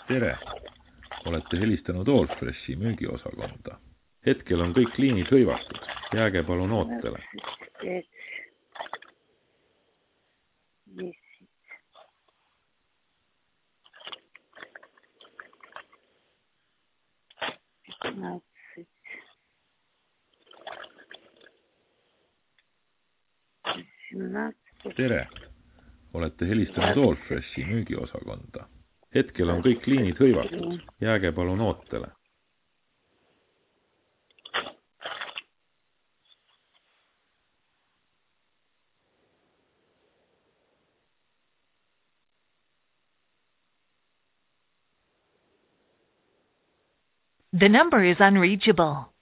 tere! Olete helistanud Allfreshi müügiosakonda. Hetkel on kõik liinid hõivatud. Jääge palun ootele. Tere! Olete helistanud Allfreshi müügiosakonda. Hetkel on kõik liinid hõivatud. Jääge palun ootele. The number is unreachable.